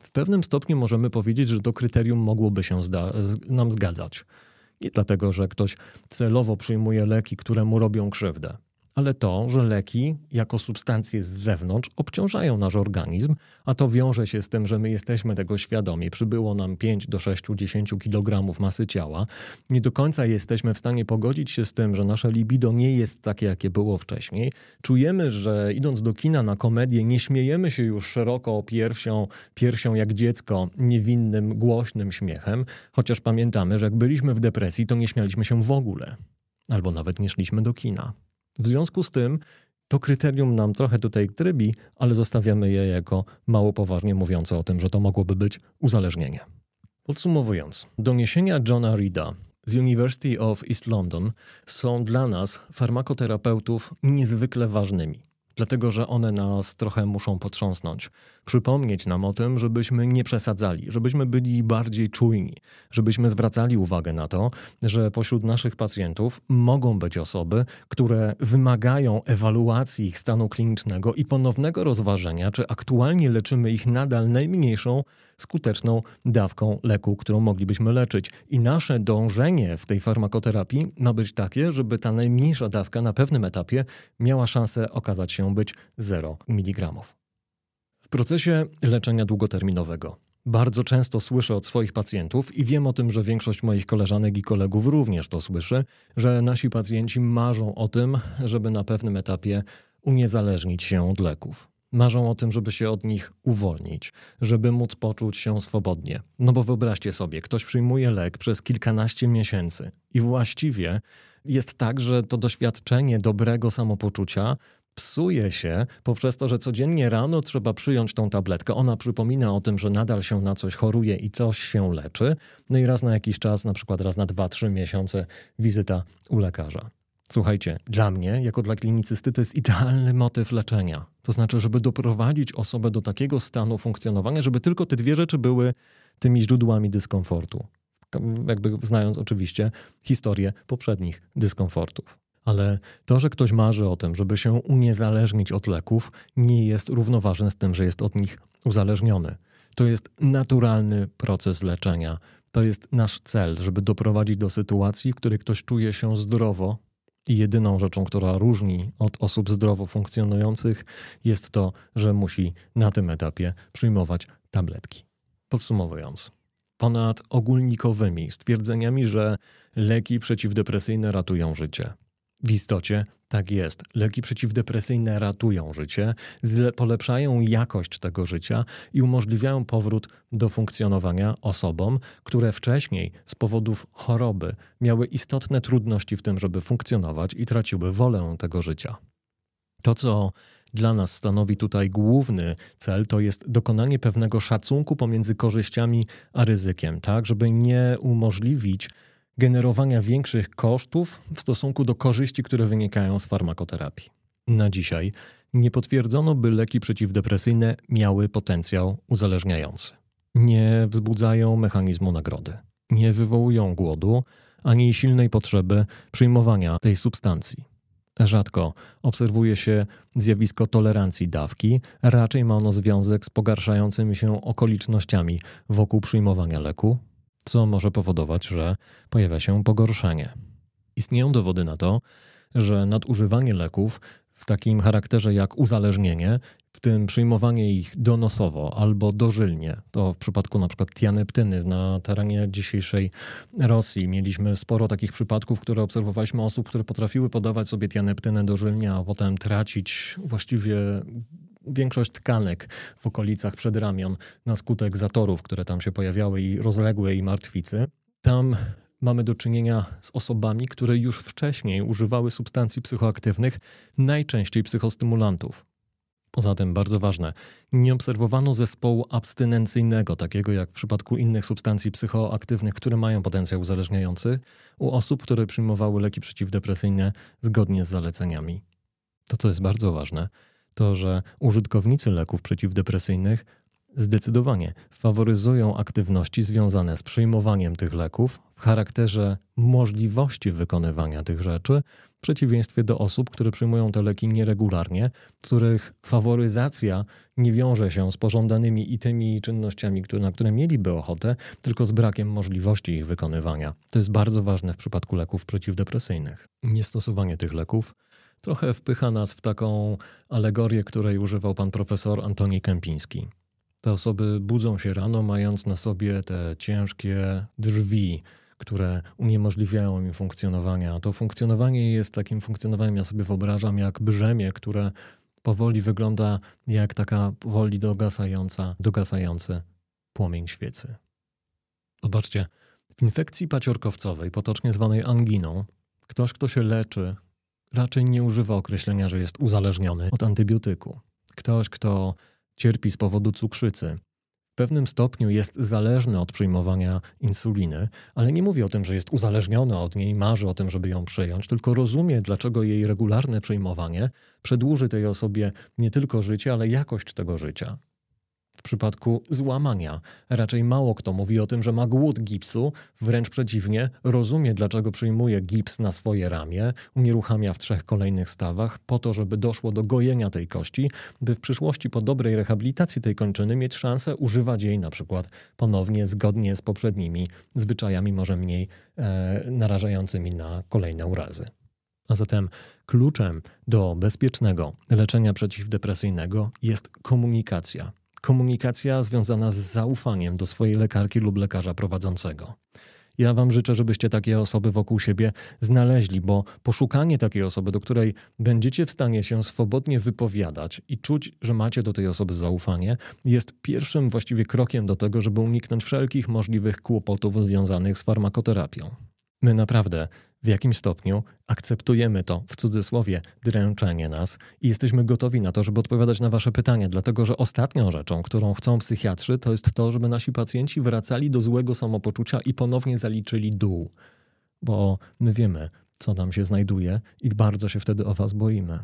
W pewnym stopniu możemy powiedzieć, że to kryterium mogłoby się nam zgadzać. Nie dlatego, że ktoś celowo przyjmuje leki, które mu robią krzywdę, ale to, że leki jako substancje z zewnątrz obciążają nasz organizm, a to wiąże się z tym, że my jesteśmy tego świadomi. Przybyło nam 5 do 6, 10 kg masy ciała. Nie do końca jesteśmy w stanie pogodzić się z tym, że nasze libido nie jest takie, jakie było wcześniej. Czujemy, że idąc do kina na komedię nie śmiejemy się już szeroko piersią jak dziecko, niewinnym, głośnym śmiechem, chociaż pamiętamy, że jak byliśmy w depresji, to nie śmialiśmy się w ogóle. Albo nawet nie szliśmy do kina. W związku z tym to kryterium nam trochę tutaj trybi, ale zostawiamy je jako mało poważnie mówiące o tym, że to mogłoby być uzależnienie. Podsumowując, doniesienia Johna Reeda z University of East London są dla nas, farmakoterapeutów, niezwykle ważnymi. Dlatego, że one nas trochę muszą potrząsnąć. Przypomnieć nam o tym, żebyśmy nie przesadzali, żebyśmy byli bardziej czujni, żebyśmy zwracali uwagę na to, że pośród naszych pacjentów mogą być osoby, które wymagają ewaluacji ich stanu klinicznego i ponownego rozważenia, czy aktualnie leczymy ich nadal najmniejszą skuteczną dawką leku, którą moglibyśmy leczyć. I nasze dążenie w tej farmakoterapii ma być takie, żeby ta najmniejsza dawka na pewnym etapie miała szansę okazać się być 0 mg. W procesie leczenia długoterminowego bardzo często słyszę od swoich pacjentów i wiem o tym, że większość moich koleżanek i kolegów również to słyszy, że nasi pacjenci marzą o tym, żeby na pewnym etapie uniezależnić się od leków. Marzą o tym, żeby się od nich uwolnić, żeby móc poczuć się swobodnie. No bo wyobraźcie sobie, ktoś przyjmuje lek przez kilkanaście miesięcy i właściwie jest tak, że to doświadczenie dobrego samopoczucia psuje się poprzez to, że codziennie rano trzeba przyjąć tą tabletkę. Ona przypomina o tym, że nadal się na coś choruje i coś się leczy. No i raz na jakiś czas, na przykład raz na 2-3 miesiące wizyta u lekarza. Słuchajcie, dla mnie, jako dla klinicysty, to jest idealny motyw leczenia. To znaczy, żeby doprowadzić osobę do takiego stanu funkcjonowania, żeby tylko te dwie rzeczy były tymi źródłami dyskomfortu. Jakby znając oczywiście historię poprzednich dyskomfortów. Ale to, że ktoś marzy o tym, żeby się uniezależnić od leków, nie jest równoważne z tym, że jest od nich uzależniony. To jest naturalny proces leczenia. To jest nasz cel, żeby doprowadzić do sytuacji, w której ktoś czuje się zdrowo i jedyną rzeczą, która różni od osób zdrowo funkcjonujących, jest to, że musi na tym etapie przyjmować tabletki. Podsumowując, ponad ogólnikowymi stwierdzeniami, że leki przeciwdepresyjne ratują życie. W istocie tak jest. Leki przeciwdepresyjne ratują życie, polepszają jakość tego życia i umożliwiają powrót do funkcjonowania osobom, które wcześniej z powodów choroby miały istotne trudności w tym, żeby funkcjonować i traciły wolę tego życia. To, co dla nas stanowi tutaj główny cel, to jest dokonanie pewnego szacunku pomiędzy korzyściami a ryzykiem, tak, żeby nie umożliwić generowania większych kosztów w stosunku do korzyści, które wynikają z farmakoterapii. Na dzisiaj nie potwierdzono, by leki przeciwdepresyjne miały potencjał uzależniający. Nie wzbudzają mechanizmu nagrody. Nie wywołują głodu ani silnej potrzeby przyjmowania tej substancji. Rzadko obserwuje się zjawisko tolerancji dawki, raczej ma ono związek z pogarszającymi się okolicznościami wokół przyjmowania leku, co może powodować, że pojawia się pogorszenie. Istnieją dowody na to, że nadużywanie leków w takim charakterze jak uzależnienie, w tym przyjmowanie ich donosowo albo dożylnie, to w przypadku na przykład tianeptyny na terenie dzisiejszej Rosji mieliśmy sporo takich przypadków, które obserwowaliśmy osób, które potrafiły podawać sobie tianeptynę dożylnie, a potem tracić właściwie większość tkanek w okolicach przedramion na skutek zatorów, które tam się pojawiały i rozległej martwicy. Tam mamy do czynienia z osobami, które już wcześniej używały substancji psychoaktywnych, najczęściej psychostymulantów. Poza tym, bardzo ważne, nie obserwowano zespołu abstynencyjnego, takiego jak w przypadku innych substancji psychoaktywnych, które mają potencjał uzależniający, u osób, które przyjmowały leki przeciwdepresyjne zgodnie z zaleceniami. To, co jest bardzo ważne, to, że użytkownicy leków przeciwdepresyjnych zdecydowanie faworyzują aktywności związane z przyjmowaniem tych leków w charakterze możliwości wykonywania tych rzeczy, w przeciwieństwie do osób, które przyjmują te leki nieregularnie, których faworyzacja nie wiąże się z pożądanymi i tymi czynnościami, na które mieliby ochotę, tylko z brakiem możliwości ich wykonywania. To jest bardzo ważne w przypadku leków przeciwdepresyjnych. Niestosowanie tych leków trochę wpycha nas w taką alegorię, której używał pan profesor Antoni Kępiński. Te osoby budzą się rano, mając na sobie te ciężkie drzwi, które uniemożliwiają im funkcjonowania. To funkcjonowanie jest takim funkcjonowaniem, ja sobie wyobrażam, jak brzemię, które powoli wygląda jak taka powoli dogasający płomień świecy. Zobaczcie, w infekcji paciorkowcowej, potocznie zwanej anginą, ktoś, kto się leczy, raczej nie używa określenia, że jest uzależniony od antybiotyku. Ktoś, kto cierpi z powodu cukrzycy, w pewnym stopniu jest zależny od przyjmowania insuliny, ale nie mówi o tym, że jest uzależniony od niej, marzy o tym, żeby ją przyjąć, tylko rozumie, dlaczego jej regularne przyjmowanie przedłuży tej osobie nie tylko życie, ale jakość tego życia. W przypadku złamania raczej mało kto mówi o tym, że ma głód gipsu, wręcz przeciwnie, rozumie, dlaczego przyjmuje gips na swoje ramię, unieruchamia w 3 kolejnych stawach po to, żeby doszło do gojenia tej kości, by w przyszłości po dobrej rehabilitacji tej kończyny mieć szansę używać jej na przykład ponownie zgodnie z poprzednimi zwyczajami, może mniej narażającymi na kolejne urazy. A zatem kluczem do bezpiecznego leczenia przeciwdepresyjnego jest komunikacja. Komunikacja związana z zaufaniem do swojej lekarki lub lekarza prowadzącego. Ja wam życzę, żebyście takie osoby wokół siebie znaleźli, bo poszukanie takiej osoby, do której będziecie w stanie się swobodnie wypowiadać i czuć, że macie do tej osoby zaufanie, jest pierwszym właściwie krokiem do tego, żeby uniknąć wszelkich możliwych kłopotów związanych z farmakoterapią. My naprawdę w jakimś stopniu akceptujemy to, w cudzysłowie, dręczenie nas i jesteśmy gotowi na to, żeby odpowiadać na wasze pytania, dlatego że ostatnią rzeczą, którą chcą psychiatrzy, to jest to, żeby nasi pacjenci wracali do złego samopoczucia i ponownie zaliczyli dół. Bo my wiemy, co nam się znajduje i bardzo się wtedy o was boimy.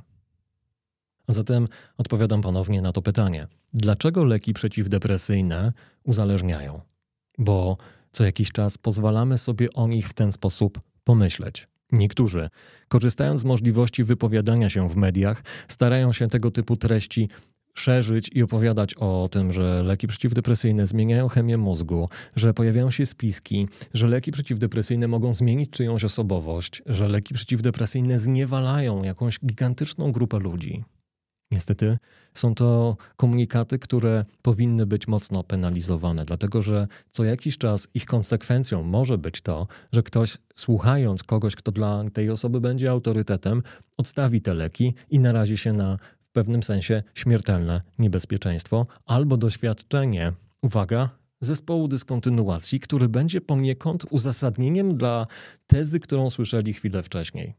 Zatem odpowiadam ponownie na to pytanie. Dlaczego leki przeciwdepresyjne uzależniają? Bo co jakiś czas pozwalamy sobie o nich w ten sposób pomyśleć. Niektórzy, korzystając z możliwości wypowiadania się w mediach, starają się tego typu treści szerzyć i opowiadać o tym, że leki przeciwdepresyjne zmieniają chemię mózgu, że pojawiają się spiski, że leki przeciwdepresyjne mogą zmienić czyjąś osobowość, że leki przeciwdepresyjne zniewalają jakąś gigantyczną grupę ludzi. Niestety są to komunikaty, które powinny być mocno penalizowane, dlatego że co jakiś czas ich konsekwencją może być to, że ktoś, słuchając kogoś, kto dla tej osoby będzie autorytetem, odstawi te leki i narazi się na w pewnym sensie śmiertelne niebezpieczeństwo albo doświadczenie, uwaga, zespołu dyskontynuacji, który będzie poniekąd uzasadnieniem dla tezy, którą słyszeli chwilę wcześniej.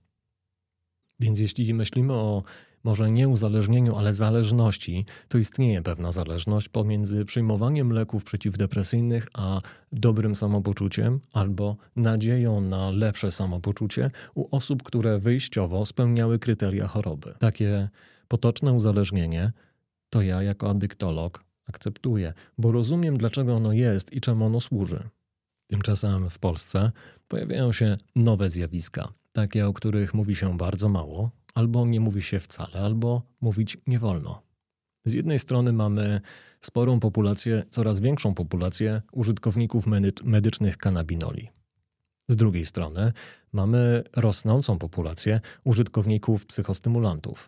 Więc jeśli myślimy o może nie uzależnieniu, ale zależności, to istnieje pewna zależność pomiędzy przyjmowaniem leków przeciwdepresyjnych a dobrym samopoczuciem albo nadzieją na lepsze samopoczucie u osób, które wyjściowo spełniały kryteria choroby. Takie potoczne uzależnienie to ja jako adyktolog akceptuję, bo rozumiem, dlaczego ono jest i czemu ono służy. Tymczasem w Polsce pojawiają się nowe zjawiska, takie, o których mówi się bardzo mało, albo nie mówi się wcale, albo mówić nie wolno. Z jednej strony mamy sporą populację, coraz większą populację użytkowników medycznych kanabinoli. Z drugiej strony mamy rosnącą populację użytkowników psychostymulantów.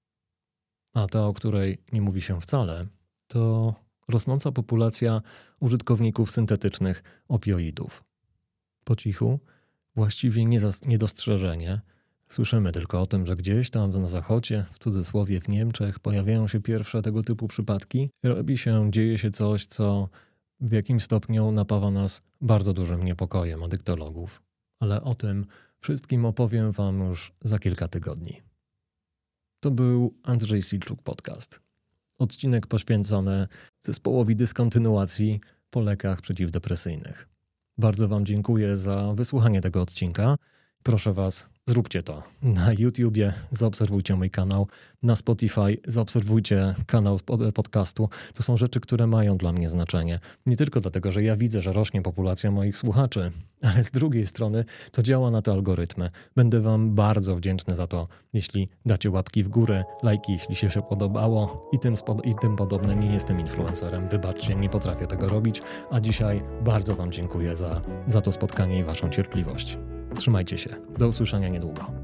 A ta, o której nie mówi się wcale, to rosnąca populacja użytkowników syntetycznych opioidów. Po cichu, właściwie niedostrzeżenie, słyszymy tylko o tym, że gdzieś tam na zachodzie, w cudzysłowie w Niemczech, pojawiają się pierwsze tego typu przypadki. Dzieje się coś, co w jakimś stopniu napawa nas bardzo dużym niepokojem adyktologów. Ale o tym wszystkim opowiem wam już za kilka tygodni. To był Andrzej Silczuk Podcast. Odcinek poświęcony zespołowi dyskontynuacji po lekach przeciwdepresyjnych. Bardzo wam dziękuję za wysłuchanie tego odcinka Proszę Was, zróbcie to. Na YouTubie zaobserwujcie mój kanał, na Spotify zaobserwujcie kanał podcastu. To są rzeczy, które mają dla mnie znaczenie. Nie tylko dlatego, że ja widzę, że rośnie populacja moich słuchaczy, ale z drugiej strony to działa na te algorytmy. Będę Wam bardzo wdzięczny za to, jeśli dacie łapki w górę, lajki, jeśli się podobało i tym podobne. Nie jestem influencerem, wybaczcie, nie potrafię tego robić, a dzisiaj bardzo Wam dziękuję za to spotkanie i Waszą cierpliwość. Trzymajcie się. Do usłyszenia niedługo.